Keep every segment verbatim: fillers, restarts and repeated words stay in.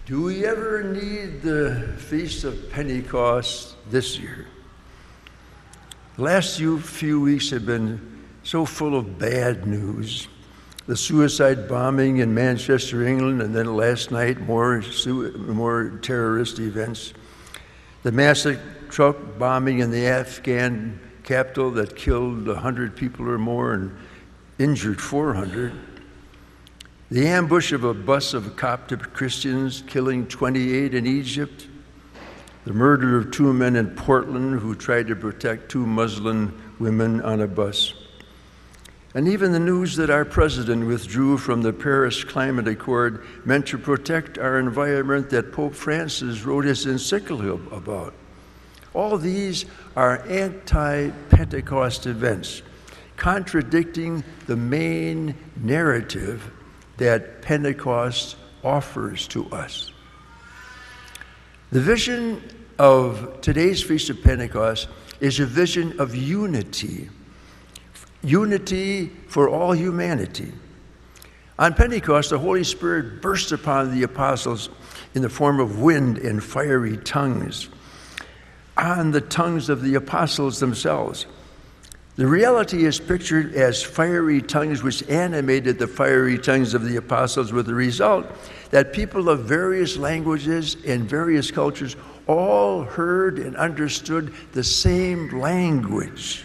Do we ever need the Feast of Pentecost this year? The last few, few weeks have been so full of bad news. The suicide bombing in Manchester, England, and then last night more, more terrorist events. The massive truck bombing in the Afghan capital that killed one hundred people or more and injured four hundred. The ambush of a bus of Coptic Christians killing twenty-eight in Egypt. The murder of two men in Portland who tried to protect two Muslim women on a bus. And even the news that our president withdrew from the Paris Climate Accord meant to protect our environment that Pope Francis wrote his encyclical about. All these are anti-Pentecost events, contradicting the main narrative that Pentecost offers to us. The vision of today's Feast of Pentecost is a vision of unity, unity for all humanity. On Pentecost, the Holy Spirit burst upon the apostles in the form of wind and fiery tongues, on the tongues of the apostles themselves. The reality is pictured as fiery tongues which animated the fiery tongues of the apostles, with the result that people of various languages and various cultures all heard and understood the same language,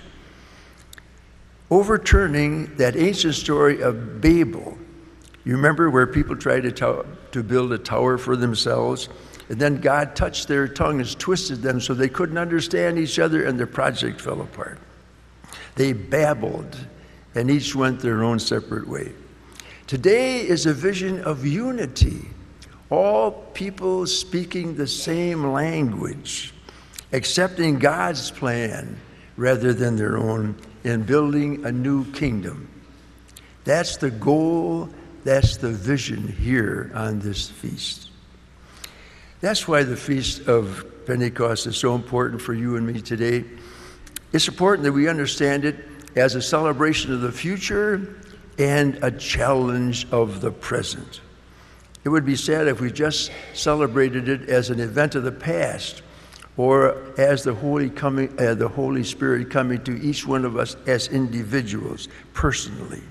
overturning that ancient story of Babel. You remember where people tried to, to, to build a tower for themselves, and then God touched their tongues, twisted them so they couldn't understand each other, and their project fell apart. They babbled, and each went their own separate way. Today is a vision of unity, all people speaking the same language, accepting God's plan rather than their own, and building a new kingdom. That's the goal, that's the vision here on this feast. That's why the Feast of Pentecost is so important for you and me today. It's important that we understand it as a celebration of the future and a challenge of the present. It would be sad if we just celebrated it as an event of the past, or as the Holy, coming, uh, the Holy Spirit coming to each one of us as individuals, personally.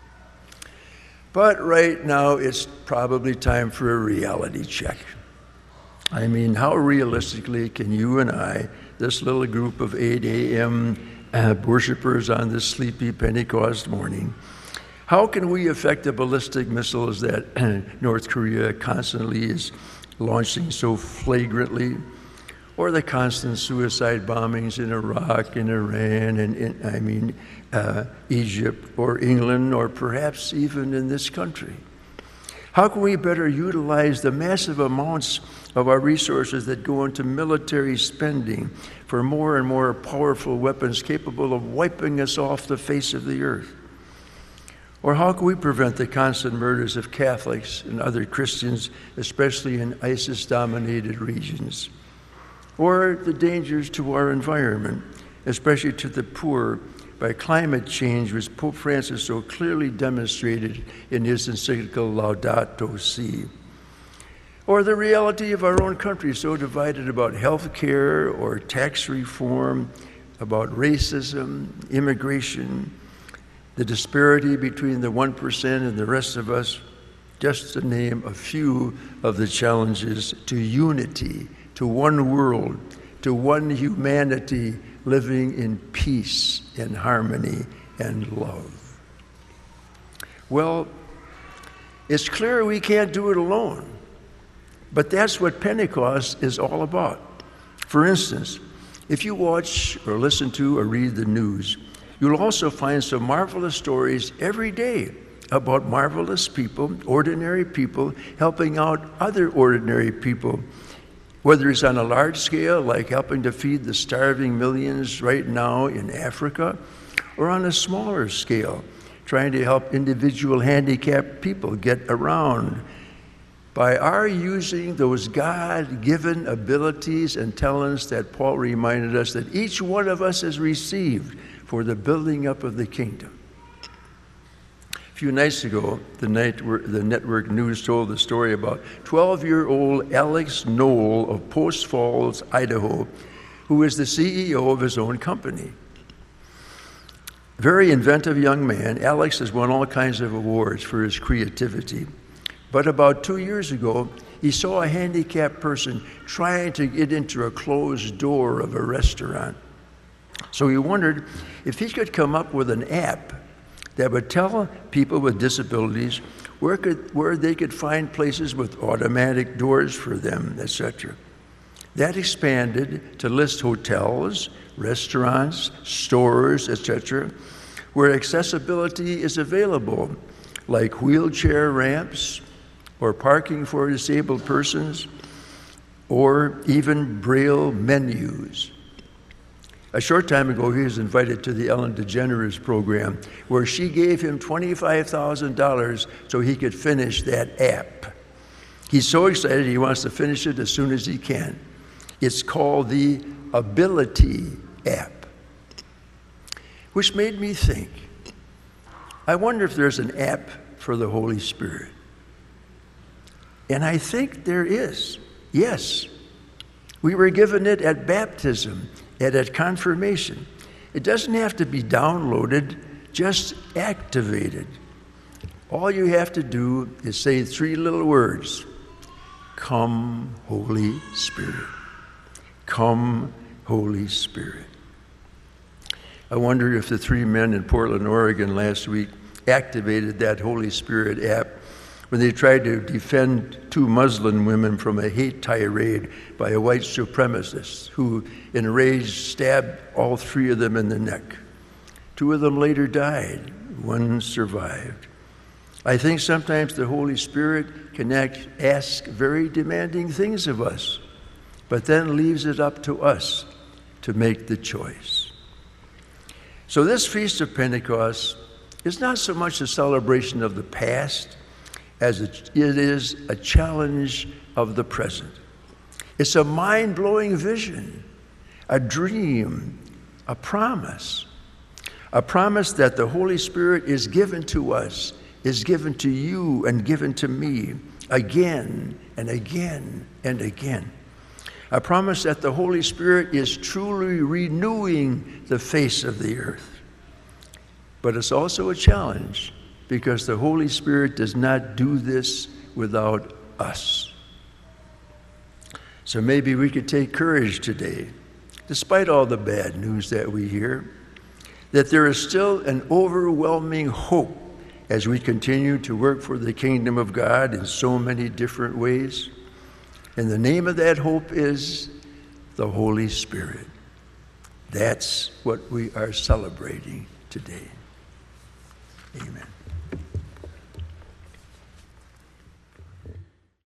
But right now, it's probably time for a reality check. I mean, how realistically can you and I, this little group of eight a.m. uh, worshipers on this sleepy Pentecost morning, how can we affect the ballistic missiles that North Korea constantly is launching so flagrantly, or the constant suicide bombings in Iraq and Iran and, in, I mean, uh, Egypt or England, or perhaps even in this country? How can we better utilize the massive amounts of our resources that go into military spending for more and more powerful weapons capable of wiping us off the face of the earth? Or how can we prevent the constant murders of Catholics and other Christians, especially in ISIS-dominated regions? Or the dangers to our environment, especially to the poor, by climate change, which Pope Francis so clearly demonstrated in his encyclical Laudato Si. Or the reality of our own country, so divided about health care or tax reform, about racism, immigration, the disparity between the one percent and the rest of us, just to name a few of the challenges to unity, to one world, to one humanity living in peace and harmony and love. Well, it's clear we can't do it alone, but that's what Pentecost is all about. For instance, if you watch or listen to or read the news, you'll also find some marvelous stories every day about marvelous people, ordinary people, helping out other ordinary people, whether it's on a large scale, like helping to feed the starving millions right now in Africa, or on a smaller scale, trying to help individual handicapped people get around. By our using those God-given abilities and talents that Paul reminded us that each one of us has received for the building up of the kingdom. few nights ago, the network, the network news told the story about twelve-year-old Alex Knoll of Post Falls, Idaho, who is the C E O of his own company. Very inventive young man, Alex has won all kinds of awards for his creativity. But about two years ago, he saw a handicapped person trying to get into a closed door of a restaurant. So he wondered if he could come up with an app that would tell people with disabilities where, could, where they could find places with automatic doors for them, et cetera. That expanded to list hotels, restaurants, stores, et cetera, where accessibility is available, like wheelchair ramps, or parking for disabled persons, or even Braille menus. A short time ago, he was invited to the Ellen DeGeneres program, where she gave him twenty-five thousand dollars so he could finish that app. He's so excited he wants to finish it as soon as he can. It's called the Ability app, which made me think, I wonder if there's an app for the Holy Spirit. And I think there is. Yes. We were given it at baptism and at confirmation. It doesn't have to be downloaded, just activated. All you have to do is say three little words: Come, Holy Spirit. Come, Holy Spirit. I wonder if the three men in Portland, Oregon last week activated that Holy Spirit app when they tried to defend two Muslim women from a hate tirade by a white supremacist who, enraged, stabbed all three of them in the neck. Two of them later died. One survived. I think sometimes the Holy Spirit can act, ask very demanding things of us, but then leaves it up to us to make the choice. So this Feast of Pentecost is not so much a celebration of the past as it is a challenge of the present. It's a mind-blowing vision, a dream, a promise, a promise that the Holy Spirit is given to us, is given to you and given to me again and again and again. A promise that the Holy Spirit is truly renewing the face of the earth. But it's also a challenge because the Holy Spirit does not do this without us. So maybe we could take courage today, despite all the bad news that we hear, that there is still an overwhelming hope as we continue to work for the kingdom of God in so many different ways. And the name of that hope is the Holy Spirit. That's what we are celebrating today. Amen.